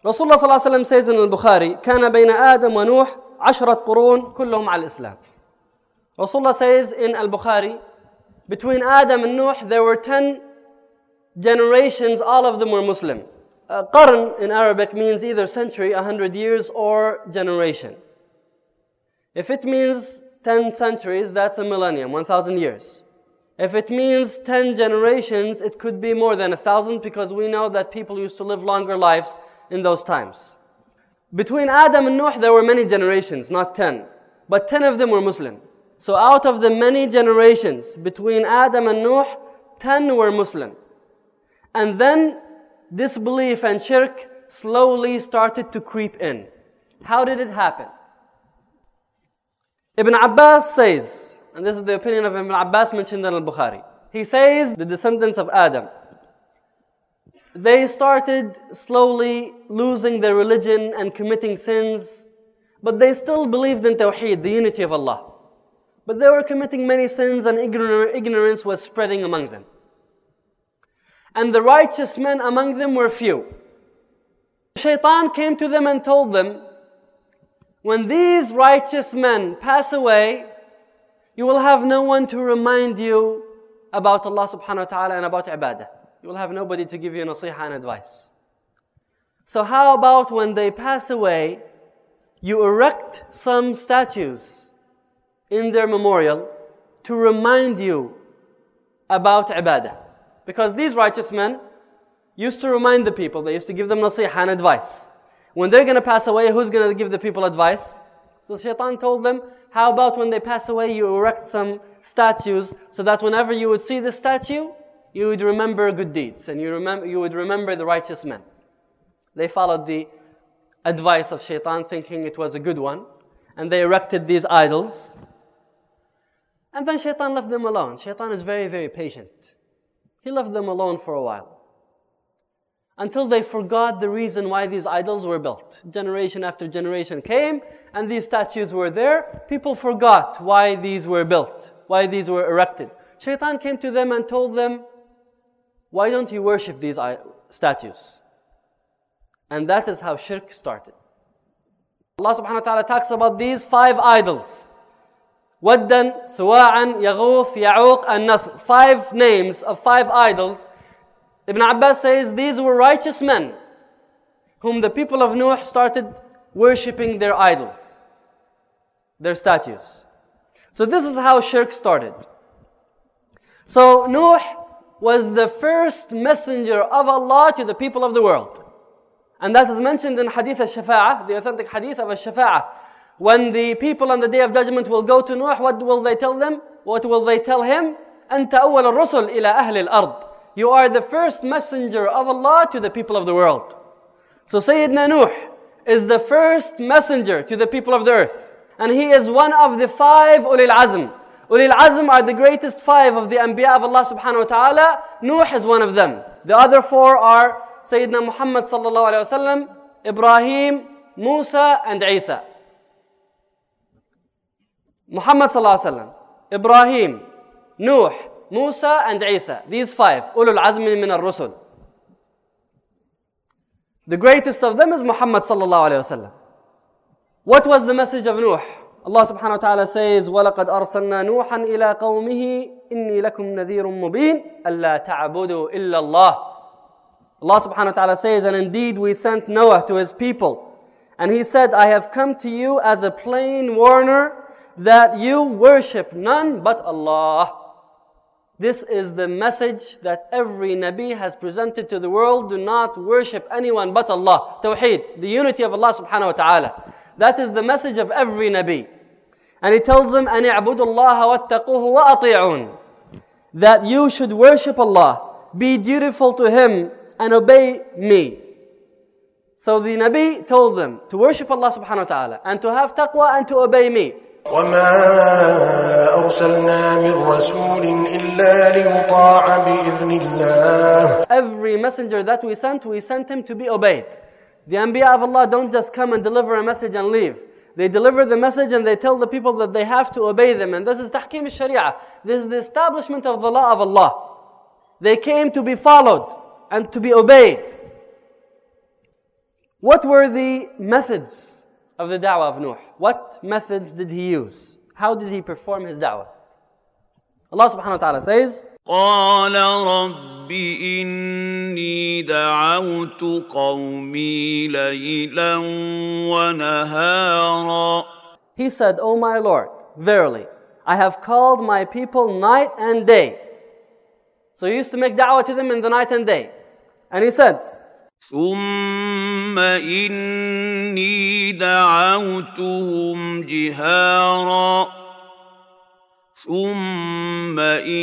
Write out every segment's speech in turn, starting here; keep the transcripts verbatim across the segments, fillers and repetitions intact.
Rasulullah sallallahu alaihi wasallam says in al-Bukhari, كان بين آدم ونوح عشرة قرون كلهم على الإسلام. Rasulullah says in al-Bukhari, between Adam and Nuh there were ten generations, all of them were Muslim. Uh, qarn in Arabic means either century, a hundred years, or generation. If it means ten centuries, that's a millennium, one thousand years. If it means ten generations, it could be more than a thousand, because we know that people used to live longer lives in those times. Between Adam and Nuh, there were many generations, not ten. But ten of them were Muslim. So out of the many generations between Adam and Nuh, ten were Muslim. And then disbelief and shirk slowly started to creep in. How did it happen? Ibn Abbas says, and this is the opinion of Ibn Abbas mentioned in al-Bukhari. He says the descendants of Adam, they started slowly losing their religion and committing sins, but they still believed in Tawheed, the unity of Allah. But they were committing many sins and ignorance was spreading among them. And the righteous men among them were few. Shaitan came to them and told them, when these righteous men pass away, you will have no one to remind you about Allah subhanahu wa ta'ala and about ibadah. You will have nobody to give you nasiha and advice. So how about when they pass away, you erect some statues in their memorial to remind you about ibadah. Because these righteous men used to remind the people, they used to give them nasiha and advice. When they're going to pass away, who's going to give the people advice? So Shaitan told them, how about when they pass away, you erect some statues so that whenever you would see the statue, you would remember good deeds and you, remember, you would remember the righteous men. They followed the advice of Shaitan, thinking it was a good one, and they erected these idols. And then Shaitan left them alone. Shaitan is very, very patient. He left them alone for a while, until they forgot the reason why these idols were built. Generation after generation came, and these statues were there. People forgot why these were built, why these were erected. Shaitan came to them and told them, why don't you worship these statues? And that is how shirk started. Allah subhanahu wa ta'ala talks about these five idols. Waddan, Suwa'an, Yaghuth, Ya'uq, and Nasr. Five names of five idols. Ibn Abbas says these were righteous men whom the people of Nuh started worshipping their idols, their statues. So this is how shirk started. So Nuh was the first messenger of Allah to the people of the world. And that is mentioned in Hadith al-Shafa'ah, the authentic Hadith of al-Shafa'ah. When the people on the Day of Judgment will go to Nuh, what will they tell them? What will they tell him? أنت أول الرسل إلى أهل الأرض. You are the first messenger of Allah to the people of the world. So Sayyidina Nuh is the first messenger to the people of the earth. And he is one of the five Ulil Azm. Ulil Azm are the greatest five of the Anbiya of Allah subhanahu wa ta'ala. Nuh is one of them. The other four are Sayyidina Muhammad sallallahu alayhi wa sallam, Ibrahim, Musa, and Isa. Muhammad sallallahu alayhi wa sallam, Ibrahim, Nuh, Musa, and Isa. These five, Ulul Azmi min al-Rusul. The greatest of them is Muhammad sallallahu alayhi wa sallam. What was the message of Nuh? Allah subhanahu wa ta'ala says, وَلَقَدْ أَرْسَلْنَا نُوحًا إِلَىٰ قَوْمِهِ إِنِّي لَكُمْ نَذِيرٌ مُبِينٌ أَلَّا تَعْبُدُوا إِلَّا اللَّهِ. Allah subhanahu wa ta'ala says, and indeed we sent Noah to his people. And he said, I have come to you as a plain warner that you worship none but Allah. This is the message that every Nabi has presented to the world. Do not worship anyone but Allah. Tawheed, the unity of Allah subhanahu wa ta'ala. That is the message of every Nabi. And he tells them, أَنِ اعْبُدُوا اللَّهَ وَاتَّقُوهُ وَأَطِيعُونَ. That you should worship Allah, be dutiful to Him, and obey me. So the Nabi told them to worship Allah subhanahu wa ta'ala, and to have taqwa, and to obey me. وَمَا أَرْسَلْنَا مِن رَّسُولٍ إِلَّا لِيُطَاعَ بِإِذْنِ اللَّهِ. Every messenger that we sent, we sent him to be obeyed. The Anbiya of Allah don't just come and deliver a message and leave. They deliver the message and they tell the people that they have to obey them. And this is tahkim al-sharia. This is the establishment of the law of Allah. They came to be followed and to be obeyed. What were the methods of the da'wah of Nuh? What methods did he use? How did he perform his da'wah? Allah subhanahu wa ta'ala says, قال رب إني دعوت قومي ليلا ونهارا. He said, O my Lord, verily, I have called my people night and day. So he used to make da'wah to them in the night and day. And he said, ثم إني دعوتهم جهارا ثم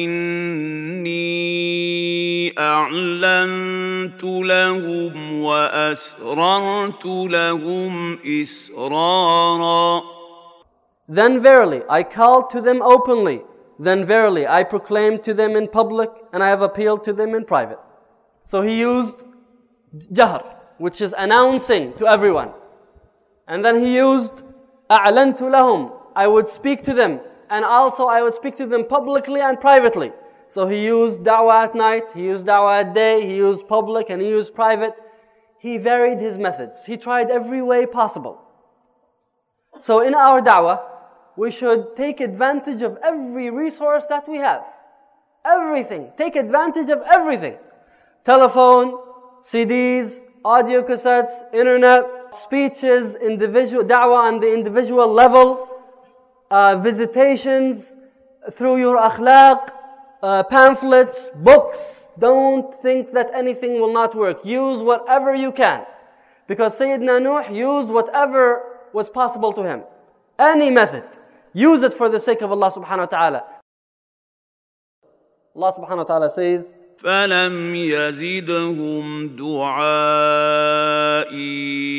إني أعلنت لهم وأسررت لهم إسرارا. Then verily I called to them openly. Then verily I proclaimed to them in public, and I have appealed to them in private. So he used jahr, which is announcing to everyone. And then he used أعلنت لهم. I would speak to them. And also I would speak to them publicly and privately. So he used da'wah at night, he used da'wah at day, he used public and he used private. He varied his methods. He tried every way possible. So in our da'wah, we should take advantage of every resource that we have. Everything. Take advantage of everything. Telephone, C Ds, audio cassettes, internet, speeches, individual da'wah on the individual level, uh, visitations through your akhlaq, uh, pamphlets, books. Don't think that anything will not work. Use whatever you can. Because Sayyidina Nuh used whatever was possible to him. Any method. Use it for the sake of Allah subhanahu wa ta'ala. Allah subhanahu wa ta'ala says, فَلَمْ يَزِدْهُمْ دُعَائِي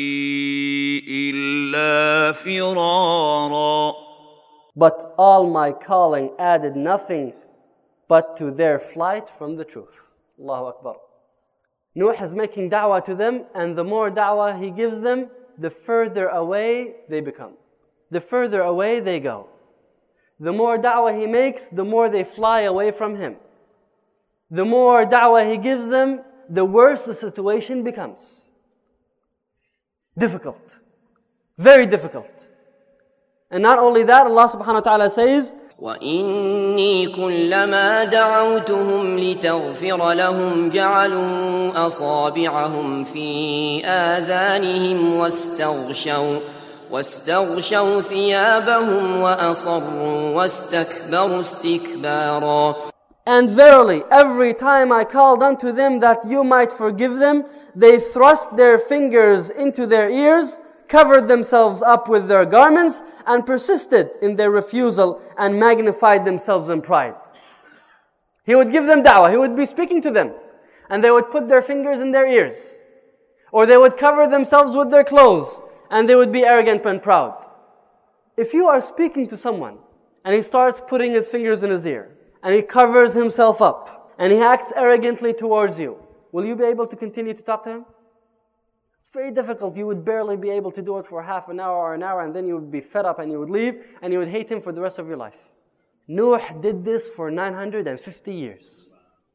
إِلَّا فِرَارًا. But all my calling added nothing but to their flight from the truth. Allahu Akbar. Nuh is making da'wah to them, and the more da'wah he gives them, the further away they become. The further away they go. The more da'wah he makes, the more they fly away from him. The more da'wah he gives them, the worse the situation becomes. Difficult. Very difficult. And not only that, Allah subhanahu wa ta'ala says, وَإِنِّي كُلَّمَا دَعَوْتُهُمْ لِتَغْفِرَ لَهُمْ جَعَلُوا أَصَابِعَهُمْ فِي آذَانِهِمْ وَاسْتَغْشَوْا وَاسْتَغْشَوْا ثِيَابَهُمْ وَأَصَرُّوا وَاسْتَكْبَرُوا اسْتِكْبَارًا. And verily, every time I called unto them that you might forgive them, they thrust their fingers into their ears, covered themselves up with their garments, and persisted in their refusal and magnified themselves in pride. He would give them da'wah, he would be speaking to them, and they would put their fingers in their ears, or they would cover themselves with their clothes, and they would be arrogant and proud. If you are speaking to someone, and he starts putting his fingers in his ear, and he covers himself up, and he acts arrogantly towards you, will you be able to continue to talk to him? It's very difficult. You would barely be able to do it for half an hour or an hour, and then you would be fed up and you would leave, and you would hate him for the rest of your life. Nuh did this for nine hundred fifty years.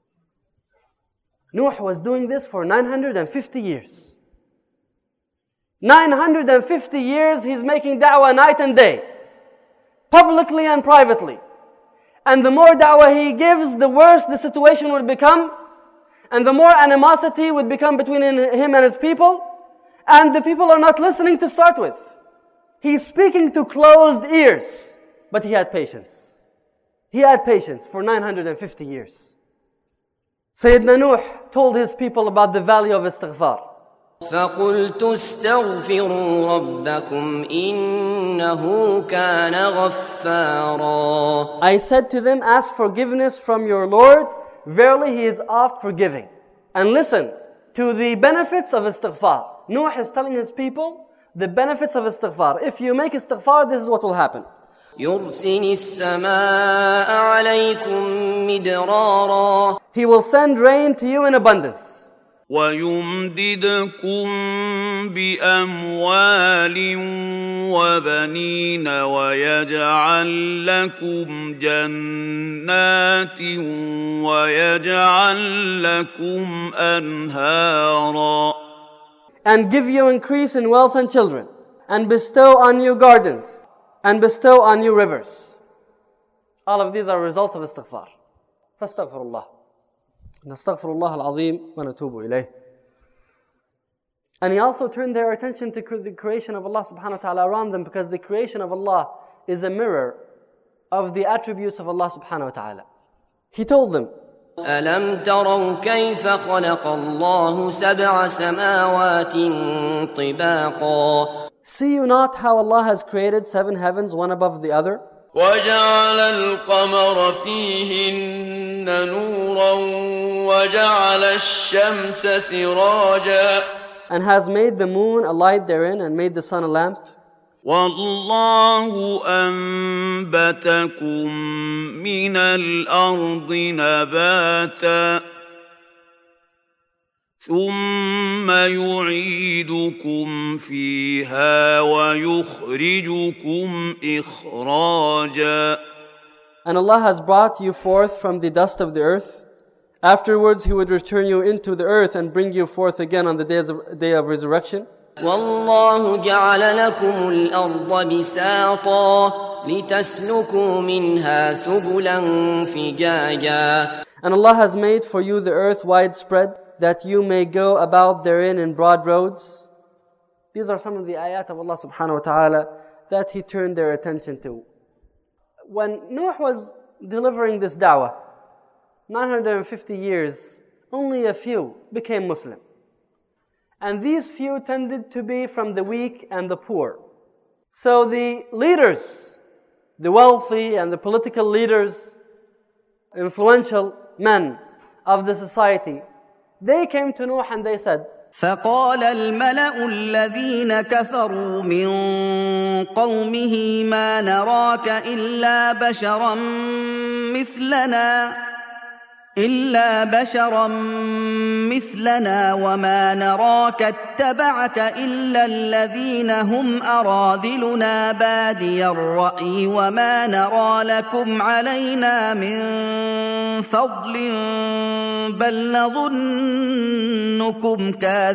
Nuh was doing this for nine hundred fifty years. nine hundred fifty years he's making da'wah night and day, publicly and privately. And the more da'wah he gives, the worse the situation would become, and the more animosity would become between him and his people, and the people are not listening to start with. He's speaking to closed ears, but he had patience. He had patience for nine hundred fifty years. Sayyidina Nuh told his people about the value of istighfar. فَقُلْتُ اسْتَغْفِرُوا رَبَّكُمْ إِنَّهُ كَانَ غَفَّارًا. I said to them, ask forgiveness from your Lord. Verily He is oft forgiving. And listen to the benefits of istighfar. Nuh is telling his people the benefits of istighfar. If you make istighfar, this is what will happen. يُرْسِلِ السَّمَاءَ عَلَيْكُمْ مِدْرَارًا. He will send rain to you in abundance. وَيُمْدِدْكُمْ بِأَمْوَالٍ وَبَنِينَ وَيَجْعَلْ لَكُمْ جَنَّاتٍ وَيَجْعَلْ لَكُمْ أَنْهَارًا. and give you increase in wealth and children, and bestow on you gardens, and bestow on you rivers. All of these are results of istighfar. فاستغفر الله. نستغفر الله العظيم ونتوب إليه. And he also turned their attention to the creation of Allah subhanahu wa ta'ala around them, because the creation of Allah is a mirror of the attributes of Allah subhanahu wa ta'ala. He told them, ألم تروا كيف خلق الله سبع سماوات طباقا. See you not how Allah has created seven heavens, one above the other? وجعل القمر فيهن نورا وجعل الشمس سراجا. And has made the moon a light therein, and made the sun a lamp. والله أنبتكم من الأرض نباتا ثم يعيدكم فيها ويخرجكم إخراجا. And Allah has brought you forth from the dust of the earth. Afterwards He would return you into the earth and bring you forth again on the days of, day of resurrection. والله جعل لكم الأرض بساطا لتسلكوا منها سبلا فجاجا. And Allah has made for you the earth widespread, that you may go about therein in broad roads. These are some of the ayat of Allah subhanahu wa ta'ala that He turned their attention to. When Nuh was delivering this da'wah, nine hundred fifty years, only a few became Muslim. And these few tended to be from the weak and the poor. So the leaders, the wealthy and the political leaders, influential men of the society, they came to Nuh and they said, فقال الملأ الذين كفروا من قومه ما نراك إلا بشرا مثلنا إلا بشرا مثلنا وما نراك اتبعك إلا الذين هم أراذلنا بادي الرأي وما نرى لكم علينا من فضل بل نظنكم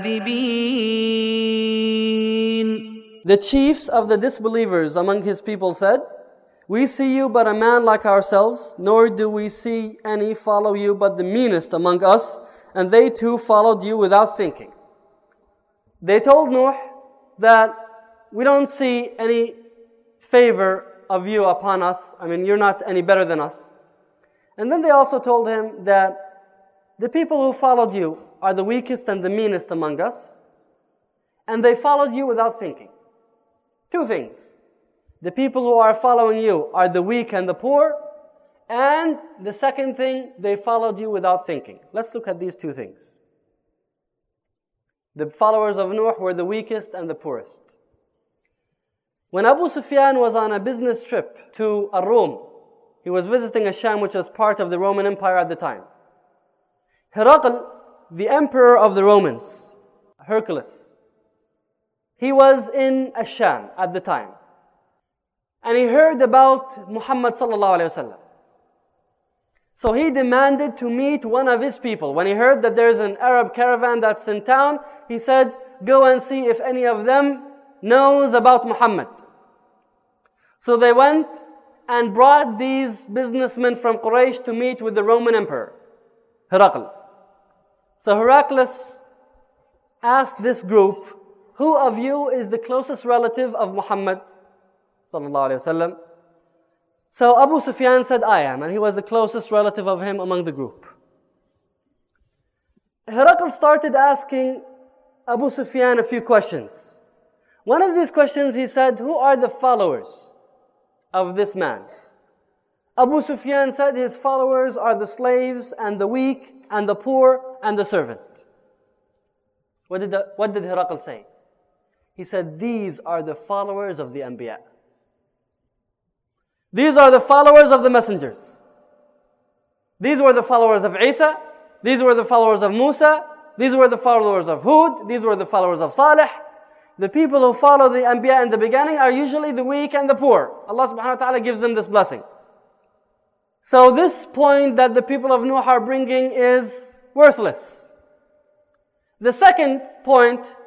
كاذبين. The chiefs of the disbelievers among his people said, "We see you but a man like ourselves, nor do we see any follow you but the meanest among us, and they too followed you without thinking." They told Nuh that we don't see any favor of you upon us. I mean, you're not any better than us. And then they also told him that the people who followed you are the weakest and the meanest among us, and they followed you without thinking. Two things. The people who are following you are the weak and the poor. And the second thing, they followed you without thinking. Let's look at these two things. The followers of Nuh were the weakest and the poorest. When Abu Sufyan was on a business trip to Ar-Rum, he was visiting Asham, which was part of the Roman Empire at the time. Herakl, the emperor of the Romans, Hercules, he was in Asham at the time. And he heard about Muhammad sallallahu alayhi wa sallam. So he demanded to meet one of his people. When he heard that there's an Arab caravan that's in town, he said, "Go and see if any of them knows about Muhammad." So they went and brought these businessmen from Quraysh to meet with the Roman emperor, Herakl. So Heraclius asked this group, "Who of you is the closest relative of Muhammad sallallahu alayhi wa sallam?" So Abu Sufyan said, "I am," and he was the closest relative of him among the group. Herakl started asking Abu Sufyan a few questions. One of these questions he said, "Who are the followers of this man?" Abu Sufyan said his followers are the slaves and the weak and the poor and the servant. What did, the, what did Herakl say? He said, "These are the followers of the Anbiya. These are the followers of the messengers. These were the followers of Isa. These were the followers of Musa. These were the followers of Hud. These were the followers of Salih. The people who follow the Anbiya in the beginning are usually the weak and the poor. Allah subhanahu wa ta'ala gives them this blessing." So this point that the people of Nuh are bringing is worthless. The second point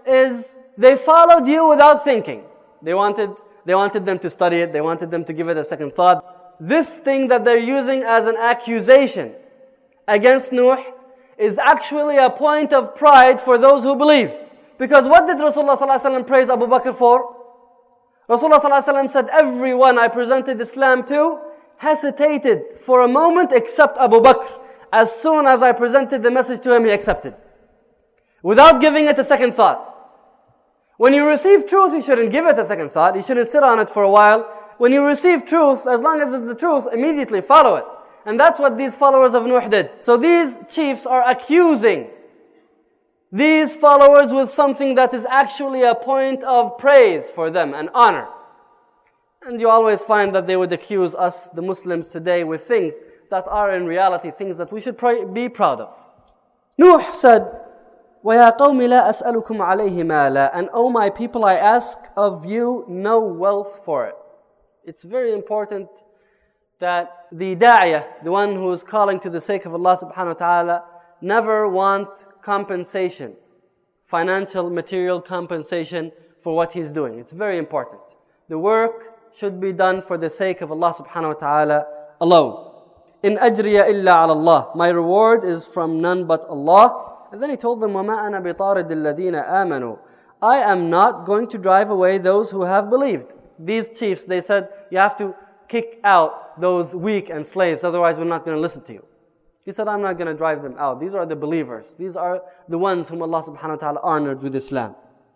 is they followed you without thinking. They wanted, they wanted them to study it. They wanted them to give it a second thought. This thing that they're using as an accusation against Nuh is actually a point of pride for those who believed. Because what did Rasulullah sallallahu alaihi wasallam praise Abu Bakr for? Rasulullah sallallahu alaihi wasallam said, everyone I presented Islam to hesitated for a moment except Abu Bakr. As soon as I presented the message to him, he accepted. Without giving it a second thought. When you receive truth, you shouldn't give it a second thought. You shouldn't sit on it for a while. When you receive truth, as long as it's the truth, immediately follow it. And that's what these followers of Nuh did. So these chiefs are accusing these followers with something that is actually a point of praise for them and honor. And you always find that they would accuse us, the Muslims today, with things that are in reality things that we should pray, be proud of. Nuh said, وَيَا قَوْمِ لَا أَسْأَلُكُمْ عَلَيْهِ مَالًا. And O my people, I ask of you no wealth for it. It's very important that the da'iyah, the one who is calling to the sake of Allah subhanahu wa ta'ala, never want compensation, financial, material compensation for what he's doing. It's very important. The work should be done for the sake of Allah subhanahu wa ta'ala alone. In ajriya illa ala Allah. My reward is from none but Allah. And then he told them, وَمَا أَنَا بِطَارِدِ الَّذِينَ آمَنُوا. I am not going to drive away those who have believed. These chiefs, they said, you have to kick out those weak and slaves, otherwise we're not going to listen to you. He said, I'm not going to drive them out. These are the believers. These are the ones whom Allah subhanahu wa ta'ala honored with Islam.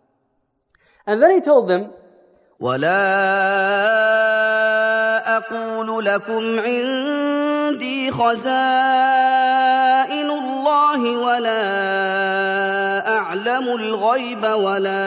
And then he told them, وَلَا أَقُولُ لَكُمْ عِنْدِي خَزَائِنُ اللَّهِ وَلَا أَعْلَمُ الْغَيْبَ وَلَا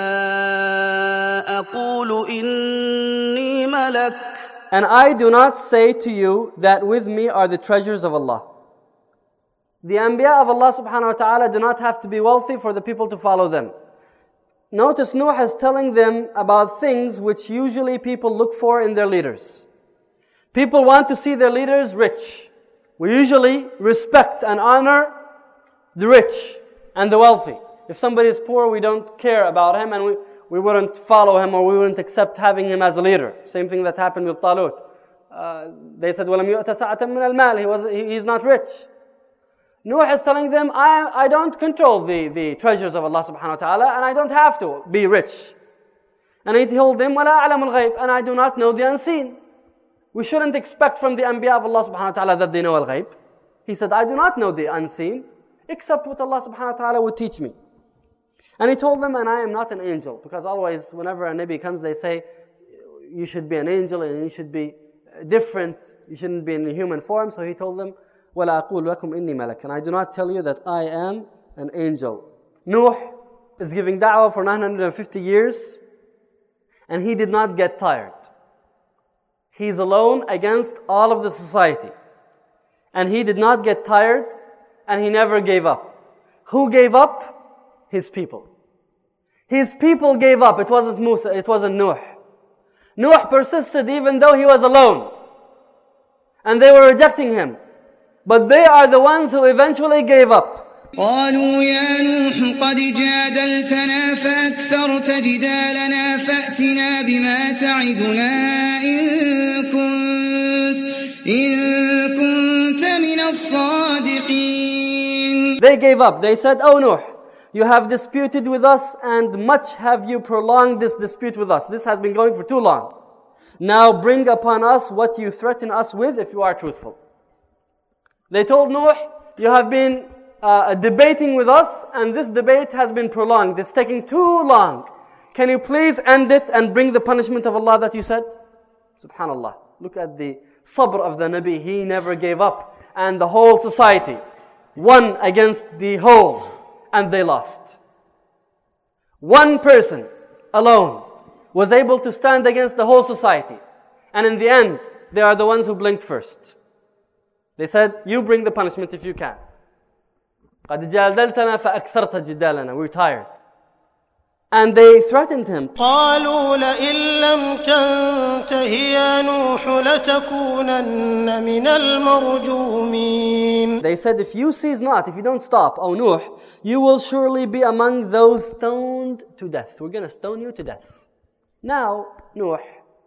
أَقُولُ إِنِّي مَلَكٌ. And I do not say to you that with me are the treasures of Allah. The Anbiya of Allah subhanahu wa ta'ala do not have to be wealthy for the people to follow them. Notice Nuh is telling them about things which usually people look for in their leaders. People want to see their leaders rich. We usually respect and honor the rich and the wealthy. If somebody is poor, we don't care about him and we, we wouldn't follow him or we wouldn't accept having him as a leader. Same thing that happened with Talut. Uh, they said, وَلَمْ يُؤْتَ سَعَةً مِنَ الْمَالِ. He was, he, he's not rich. Nuh is telling them, I, I don't control the, the treasures of Allah subhanahu wa ta'ala and I don't have to be rich. And he told them, وَلَا أَعْلَمُ الْغَيْبِ. And I do not know the unseen. We shouldn't expect from the Anbiya of Allah subhanahu wa ta'ala that they know al-ghayb. He said, I do not know the unseen, except what Allah subhanahu wa ta'ala would teach me. And he told them, and I am not an angel. Because always, whenever a Nabi comes, they say, you should be an angel and you should be different. You shouldn't be in human form. So he told them, وَلَا أَقُولُ لَكُمْ إِنِّي مَلَكٌ. And I do not tell you that I am an angel. Nuh is giving da'wah for nine hundred fifty years, and he did not get tired. He's alone against all of the society. And he did not get tired, and he never gave up. Who gave up? His people. His people gave up. It wasn't Musa, it wasn't Nuh. Nuh persisted even though he was alone. And they were rejecting him. But they are the ones who eventually gave up. قالوا يا نوح قد جادلتنا فأكثرت جدالنا فأتنا بما تعدنا إن كنت إن كنت من الصادقين. They gave up. They said, "Oh Nuh, you have disputed with us and much have you prolonged this dispute with us. This has been going for too long. Now bring upon us what you threaten us with if you are truthful." They told Nuh, you have been uh, debating with us and this debate has been prolonged. It's taking too long. Can you please end it and bring the punishment of Allah that you said? Subhanallah. Look at the sabr of the Nabi. He never gave up. And the whole society won against the whole. And they lost. One person alone was able to stand against the whole society. And in the end, they are the ones who blinked first. They said, you bring the punishment if you can. قَدْ جَادَلْتَنَا فَأَكْثَرْتَ جِدَالَنَا. We're tired. And they threatened him. قالوا لئن لم تنته يا نوح لتكونن من المرجومين. They said, if you cease not, if you don't stop, O Nuh, you will surely be among those stoned to death. We're going to stone you to death. Now, Nuh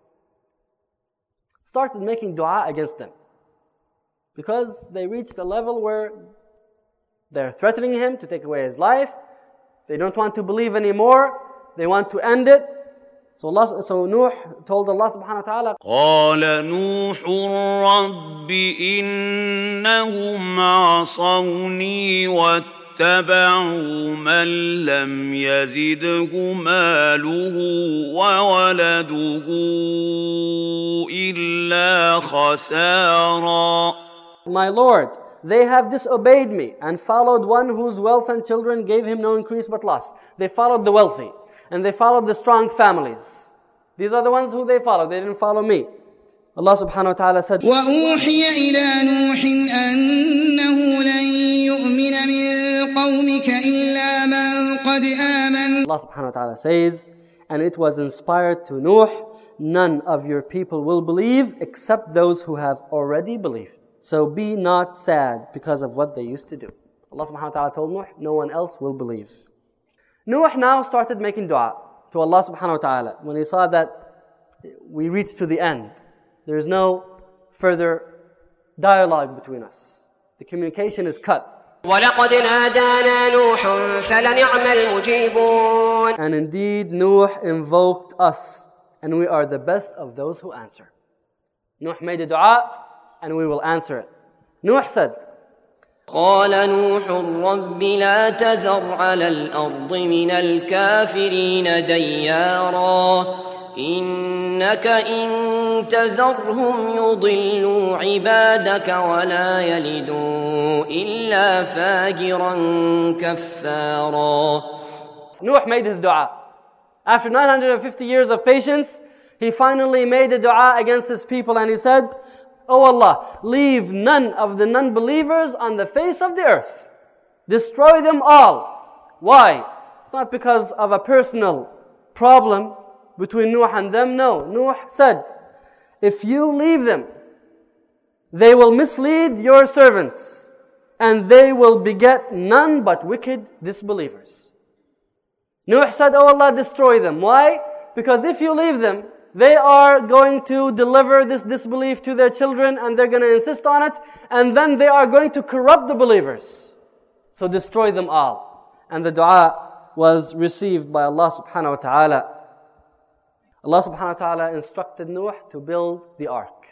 started making dua against them, because they reached a level where they're threatening him to take away his life. They don't want to believe anymore. They want to end it. So Allah, so Nuh told Allah subhanahu wa ta'ala, قال نوح رب إنهم عصوني واتبعوا من لم يزده ماله وولده إلا خسارا. My Lord, they have disobeyed me and followed one whose wealth and children gave him no increase but loss. They followed the wealthy and they followed the strong families. These are the ones who they followed. They didn't follow me. Allah subhanahu wa ta'ala said, وَأُوحِيَ إِلَى نُوحٍ أَنَّهُ لَن يُؤْمِنَ مِن قَوْمِكَ إِلَّا مَن قَدْ آمَنَ. Allah subhanahu wa ta'ala says, and it was inspired to Nuh, none of your people will believe except those who have already believed. So be not sad because of what they used to do. Allah subhanahu wa ta'ala told Nuh, no one else will believe. Nuh now started making dua to Allah subhanahu wa ta'ala. When he saw that we reached to the end, there is no further dialogue between us. The communication is cut. وَلَقَدْ نَادَانَا نُوحٌ فَلَنِعْمَ الْمُجِيبُونَ. And indeed, Nuh invoked us, and we are the best of those who answer. Nuh made a dua, and we will answer it. Nuh said, قال نوح رب لا تذر على الأرض من الكافرين ديارا إنك إن تذرهم يضلوا عبادك ولا يلدوا إلا فاجرا كفارا. Nuh made his dua. After nine hundred fifty years of patience, he finally made a dua against his people, and he said, O Allah, leave none of the non-believers on the face of the earth. Destroy them all. Why? It's not because of a personal problem between Nuh and them. No. Nuh said, if you leave them, they will mislead your servants, and they will beget none but wicked disbelievers. Nuh said, O Allah, destroy them. Why? Because if you leave them, they are going to deliver this disbelief to their children, and they're going to insist on it, and then they are going to corrupt the believers. So destroy them all. And the dua was received by Allah subhanahu wa ta'ala. Allah subhanahu wa ta'ala instructed Nuh to build the ark,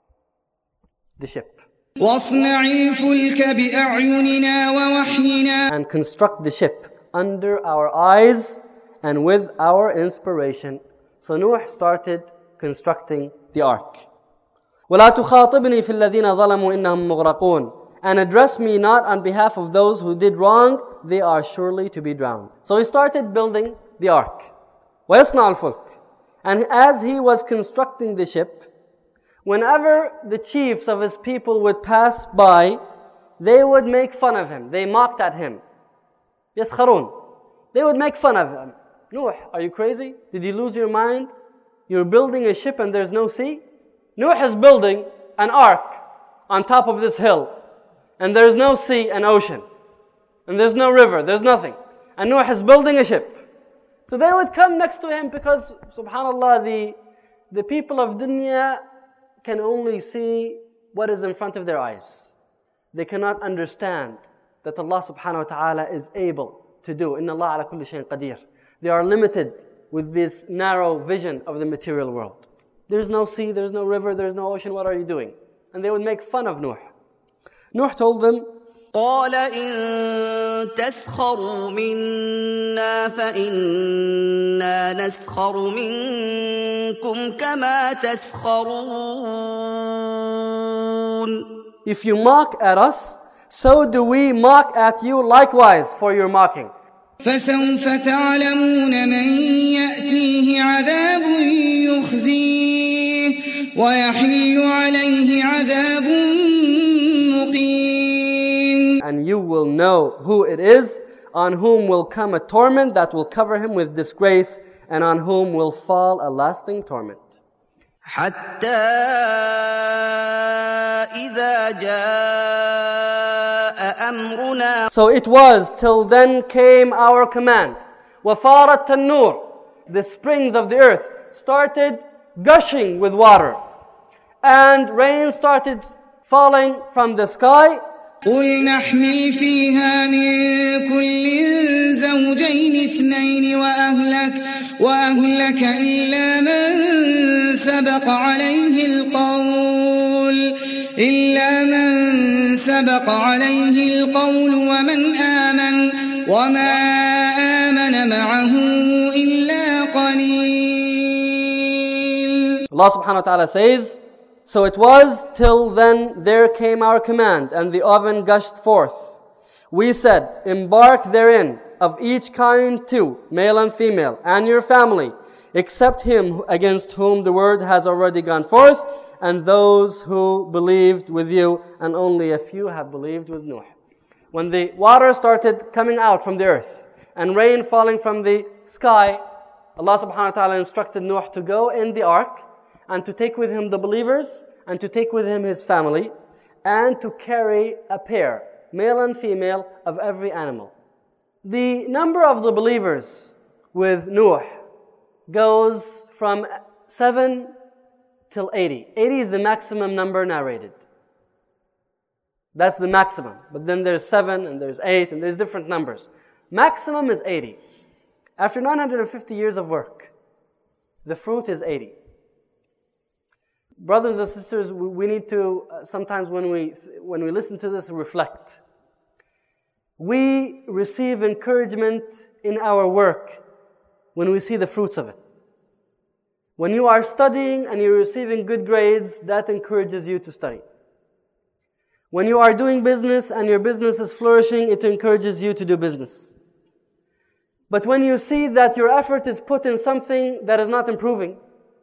the ship. وَاصْنَعِ الْفُلْكَ بِأَعْيُنِنَا وَوَحْيِنَا. And construct the ship under our eyes and with our inspiration. So Nuh started constructing the ark. وَلَا تُخَاطِبْنِي فِي الَّذِينَ ظَلَمُوا إِنَّهُمْ مُغْرَقُونَ. And address me not on behalf of those who did wrong, they are surely to be drowned. So he started building the ark. وَيَصْنَعُ الْفُلْكَ. And as he was constructing the ship, whenever the chiefs of his people would pass by, they would make fun of him. They mocked at him. يَسْخَرُونَ. They would make fun of him. Nuh, are you crazy? Did you lose your mind? You're building a ship and there's no sea? Nuh is building an ark on top of this hill, and there's no sea and ocean, and there's no river, there's nothing. And Nuh is building a ship. So they would come next to him because, subhanAllah, the, the people of dunya can only see what is in front of their eyes. They cannot understand that Allah subhanahu wa ta'ala is able to do. Inna Allah ala kulli shayin qadir. They are limited with this narrow vision of the material world. There's no sea, there's no river, there's no ocean, what are you doing? And they would make fun of Nuh. Nuh told them, قال إن تسخروا منا فإنا نسخر منكم كما تسخرون. If you mock at us, so do we mock at you likewise for your mocking. فسوف تعلمون من يأتيه عذاب يخزيه ويحل عليه عذاب مقيم. And you will know who it is on whom will come a torment that will cover him with disgrace, and on whom will fall a lasting torment. حتى إذا جاء أمرنا. So it was till then came our command. وَفَارَتْ التَّنُّورِ. The springs of the earth started gushing with water. And rain started falling from the sky. قل نحمل فيها من كل زوجين اثنين وأهلك وأهلك إلا من سبق عليه القول إلا من سبق عليه القول ومن آمن وما آمن معه إلا قليل. Allah subhanahu wa ta'ala says, so it was till then there came our command, and the oven gushed forth. We said, embark therein of each kind two, male and female, and your family, except him against whom the word has already gone forth, and those who believed with you, and only a few have believed with Nuh. When the water started coming out from the earth, and rain falling from the sky, Allah subhanahu wa ta'ala instructed Nuh to go in the ark, and to take with him the believers, and to take with him his family, and to carry a pair, male and female, of every animal. The number of the believers with Nuh goes from seven till eighty. eighty is the maximum number narrated. That's the maximum. But then there's seven, and there's eight, and there's different numbers. Maximum is eighty. After nine hundred fifty years of work, the fruit is eighty. Brothers and sisters, we need to, uh, sometimes when we when we listen to this, reflect. We receive encouragement in our work when we see the fruits of it. When you are studying and you're receiving good grades, that encourages you to study. When you are doing business and your business is flourishing, it encourages you to do business. But when you see that your effort is put in something that is not improving,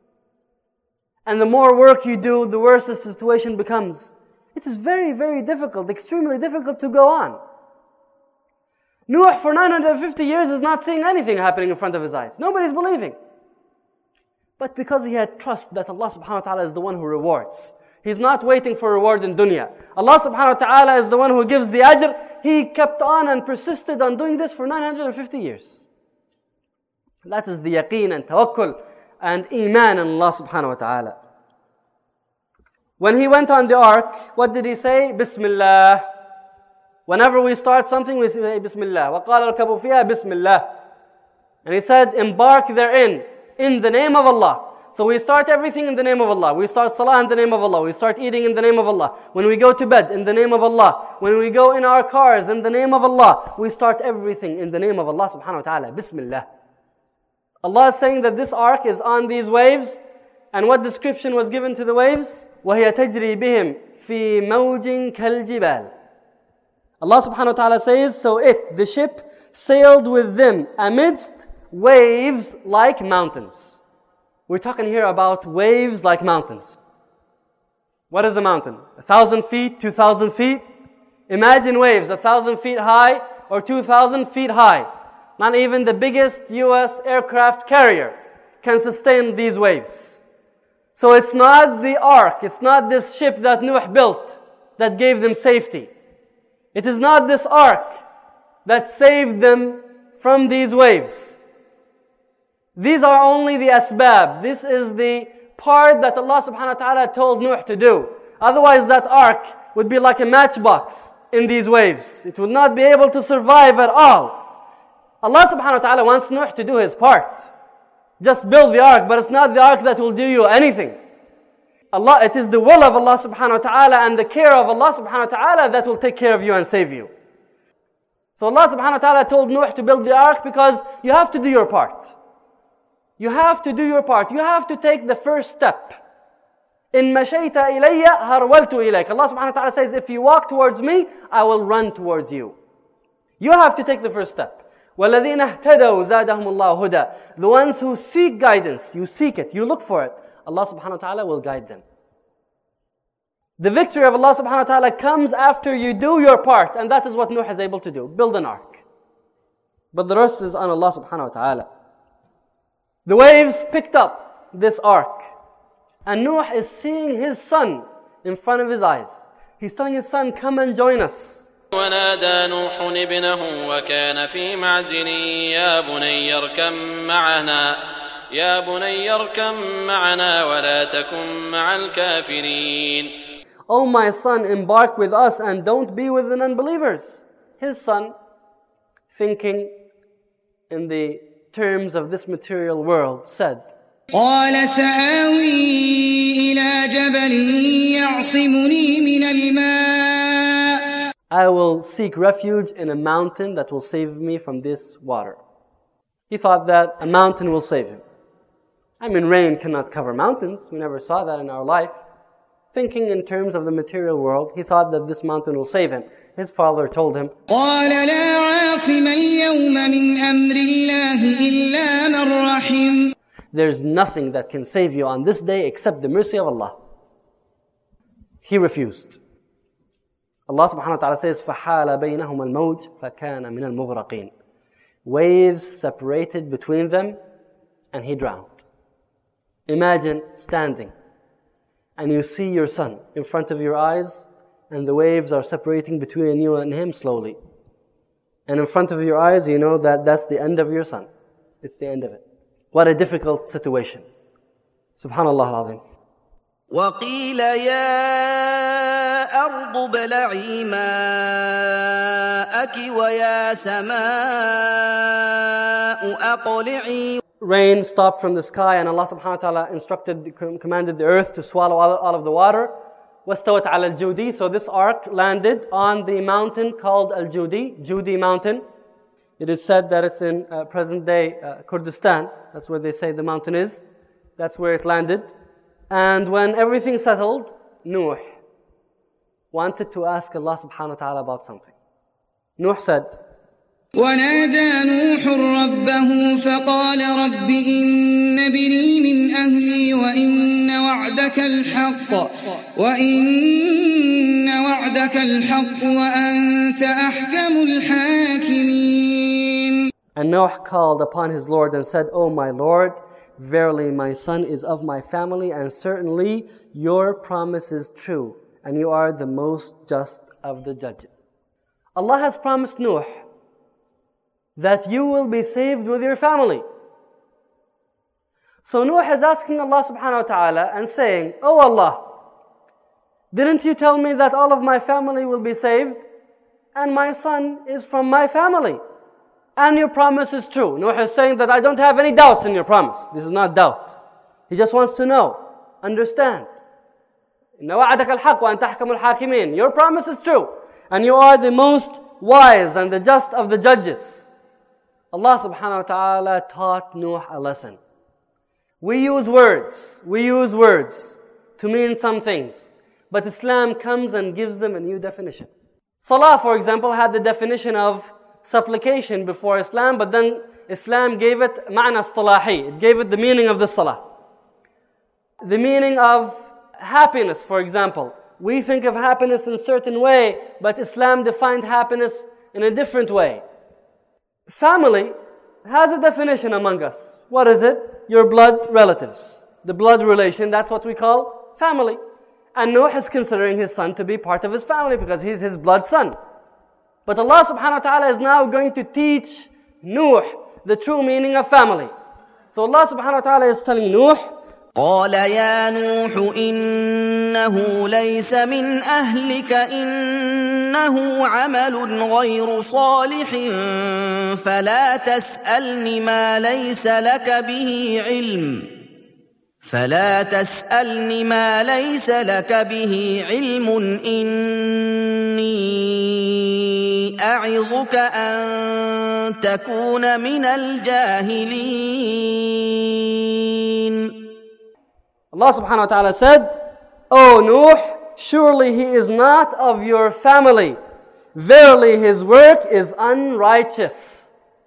and the more work you do, the worse the situation becomes. It is very, very difficult, extremely difficult to go on. Nuh for nine hundred fifty years is not seeing anything happening in front of his eyes. Nobody's believing. But because he had trust that Allah subhanahu wa ta'ala is the one who rewards. He's not waiting for reward in dunya. Allah subhanahu wa ta'ala is the one who gives the ajr. He kept on and persisted on doing this for nine hundred fifty years. That is the yaqeen and tawakkul and iman in Allah subhanahu wa ta'ala. When he went on the ark, what did he say? Bismillah. Whenever we start something, we say Bismillah. وَقَالَ ارْكَبُوا فِيهَا Bismillah. And he said, embark therein, in the name of Allah. So we start everything in the name of Allah. We start salah in the name of Allah. We start eating in the name of Allah. When we go to bed, in the name of Allah. When we go in our cars, in the name of Allah. We start everything in the name of Allah subhanahu wa ta'ala. Bismillah. Allah is saying that this ark is on these waves. And what description was given to the waves? وَهِيَ تَجْرِي بِهِمْ فِي مَوْجٍ كَالْجِبَالِ. Allah subhanahu wa ta'ala says, so it, the ship, sailed with them amidst waves like mountains. We're talking here about waves like mountains. What is a mountain? A thousand feet, two thousand feet? Imagine waves a thousand feet high or two thousand feet high. Not even the biggest U S aircraft carrier can sustain these waves. So it's not the ark, it's not this ship that Nuh built that gave them safety. It is not this ark that saved them from these waves. These are only the asbab. This is the part that Allah subhanahu wa ta'ala told Nuh to do. Otherwise that ark would be like a matchbox in these waves. It would not be able to survive at all. Allah subhanahu wa ta'ala wants Nuh to do his part. Just build the ark, but it's not the ark that will do you anything. Allah, it is the will of Allah subhanahu wa ta'ala and the care of Allah subhanahu wa ta'ala that will take care of you and save you. So Allah subhanahu wa ta'ala told Nuh to build the ark because you have to do your part. You have to do your part. You have to take the first step. In مَشَيْتَ إِلَيَّ هَرْوَلْتُ إِلَيْكَ. Allah subhanahu wa ta'ala says, if you walk towards me, I will run towards you. You have to take the first step. وَالَّذِينَ اهْتَدَوْا زَادَهُمُ اللَّهُ هُدًى. The ones who seek guidance, you seek it, you look for it, Allah subhanahu wa ta'ala will guide them. The victory of Allah subhanahu wa ta'ala comes after you do your part, and that is what Nuh is able to do. Build an ark. But the rest is on Allah subhanahu wa ta'ala. The waves picked up this ark. And Nuh is seeing his son in front of his eyes. He's telling his son, come and join us. ونادى نوح ابنه وكان في معزل يا بني اركب معنا يا بني اركب معنا ولا تكن مع الكافرين. Oh my son, embark with us and don't be with the unbelievers. His son, thinking in the terms of this material world, said, قال سآوي إلى جبل يعصمني من الماء. I will seek refuge in a mountain that will save me from this water. He thought that a mountain will save him. I mean, rain cannot cover mountains. We never saw that in our life. Thinking in terms of the material world, he thought that this mountain will save him. His father told him, قال لا عاصم اليوم من أمر الله إلا من رحم. There's nothing that can save you on this day except the mercy of Allah. He refused. Allah subhanahu wa ta'ala says, فَحَالَ بَيْنَهُمَا الْمَوْجِ فَكَانَ مِنَ الْمُغْرَقِينَ. Waves separated between them and he drowned. Imagine standing and you see your son in front of your eyes and the waves are separating between you and him slowly. And in front of your eyes, you know that that's the end of your son. It's the end of it. What a difficult situation. Subhanallah al-Azim. وقيل يا أرض ابلعي ماءك ويا سماء أقلعي. Rain stopped from the sky and Allah subhanahu wa ta'ala instructed, commanded the earth to swallow all, all of the water. وَاسْتَوَتْ عَلَى الْجُودِي. So this ark landed on the mountain called Al-Judi, Judi mountain. It is said that it's in uh, present-day uh, Kurdistan. That's where they say the mountain is. That's where it landed. And when everything settled, Nuh wanted to ask Allah subhanahu wa ta'ala about something. Nuh said, ونادى نوح ربه فقال رب إن ابني من أهلي وإن وعدك الحق وإن وعدك الحق وأنت أحكم الحاكمين. And Noah called upon his Lord and said, O my Lord, verily my son is of my family and certainly your promise is true and you are the most just of the judges. Allah has promised Nuh that you will be saved with your family. So Nuh is asking Allah subhanahu wa ta'ala and saying, Oh Allah, didn't you tell me that all of my family will be saved? And my son is from my family. And your promise is true. Nuh is saying that I don't have any doubts in your promise. This is not doubt. He just wants to know, understand. إِنَّ وَعَدَكَ الْحَقُّ وَأَنْتَ أَحْكَمُ الْحَاكِمِينَ. Your promise is true. And you are the most wise and the just of the judges. Allah subhanahu wa ta'ala taught Nuh a lesson. We use words, we use words to mean some things. But Islam comes and gives them a new definition. Salah, for example, had the definition of supplication before Islam, but then Islam gave it ma'na istilahi. It gave it the meaning of the salah. The meaning of happiness, for example. We think of happiness in a certain way, but Islam defined happiness in a different way. Family has a definition among us. What is it? Your blood relatives. The blood relation, that's what we call family. And Nuh is considering his son to be part of his family because he's his blood son. But Allah subhanahu wa ta'ala is now going to teach Nuh the true meaning of family. So Allah subhanahu wa ta'ala is telling Nuh, قال يا نوح إنه ليس من أهلك إنه عمل غير صالح فلا تسألني ما ليس لك به علم فلا تسألني ما ليس لك به علم إني أعظك أن تكون من الجاهلين. Allah subhanahu wa ta'ala said, O Nuh, surely he is not of your family. Verily his work is unrighteous.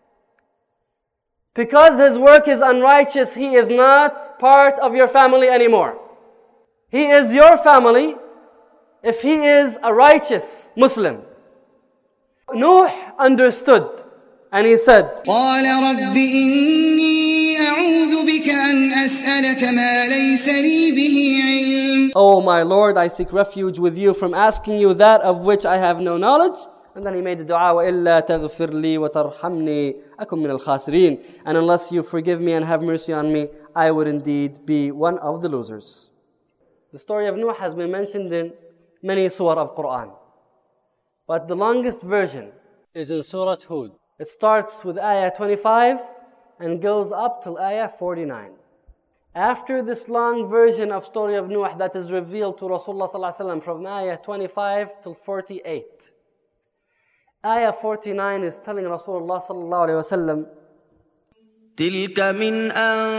Because his work is unrighteous, he is not part of your family anymore. He is your family if he is a righteous Muslim. Nuh understood And he said, قال رب إني أعوذ بك أن أسألك ما ليس لي به علم. Oh my Lord, I seek refuge with you from asking you that of which I have no knowledge. And then he made the dua, وَإِلَّا تَغْفِرْ لِي وَتَرْحَمْنِي أَكُمْ مِنَ الْخَاسِرِينَ. And unless you forgive me and have mercy on me, I would indeed be one of the losers. The story of Nuh has been mentioned in many surah of Quran. But the longest version is in Surah Hud. It starts with ayah twenty-five and goes up till ayah forty-nine. After this long version of story of Nuh that is revealed to Rasulullah sallallahu alaihi wasallam from ayah twenty-five till forty-eight. Ayah forty-nine is telling Rasulullah sallallahu alaihi wasallam, تلك من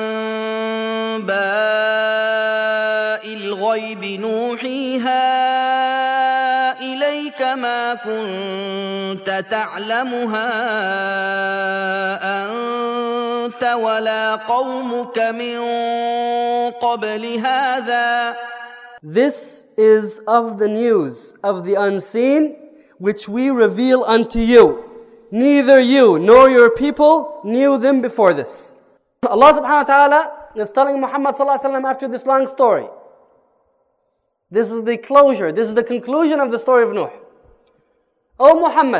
أنباء الغيب نوحيها إليك ما كنت تعلمها أنت ولا قومك من قبل هذا. This is of the news of the unseen which we reveal unto you. Neither you nor your people knew them before this. Allah subhanahu wa ta'ala is telling Muhammad sallallahu alaihi wasallam after this long story. This is the closure, this is the conclusion of the story of Nuh. O Muhammad,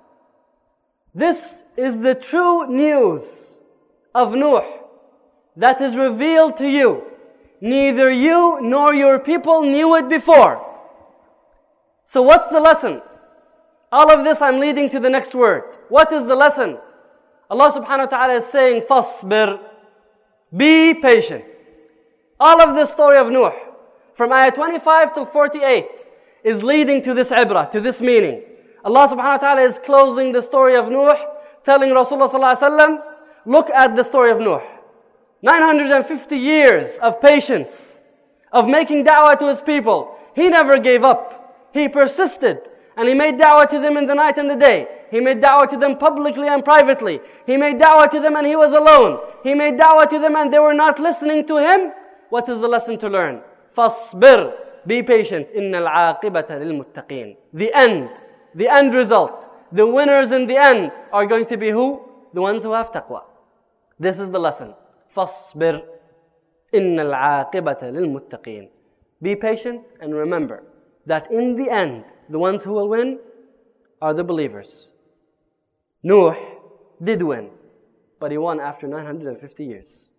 this is the true news of Nuh that is revealed to you. Neither you nor your people knew it before. So what's the lesson? All of this I'm leading to the next word. What is the lesson? Allah subhanahu wa ta'ala is saying, فَاصْبِرْ. Be patient. All of this story of Nuh, from ayah twenty-five till forty-eight, is leading to this ibrah, to this meaning. Allah subhanahu wa ta'ala is closing the story of Nuh, telling Rasulullah sallallahu alaihi wasallam, look at the story of Nuh. nine hundred fifty years of patience, of making da'wah to his people. He never gave up. He persisted. And he made da'wah to them in the night and the day. He made da'wah to them publicly and privately. He made da'wah to them and he was alone. He made da'wah to them and they were not listening to him. What is the lesson to learn? فَاصْبِرْ. Be patient. إِنَّ الْعَاقِبَةَ لِلْمُتَّقِينَ. The end, the end result, the winners in the end are going to be who? The ones who have taqwa. This is the lesson. فَاصْبِرْ. إِنَّ الْعَاقِبَةَ لِلْمُتَّقِينَ. Be patient and remember that in the end, the ones who will win are the believers. Nuh did win, but he won after nine hundred fifty years.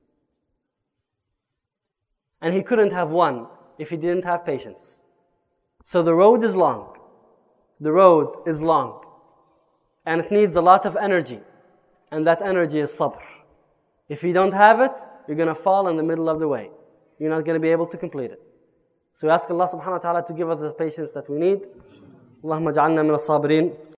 And he couldn't have won if he didn't have patience. So the road is long. The road is long. And it needs a lot of energy. And that energy is sabr. If you don't have it, you're going to fall in the middle of the way. You're not going to be able to complete it. So we ask Allah subhanahu wa ta'ala to give us the patience that we need. اللهم اجعلنا من الصابرين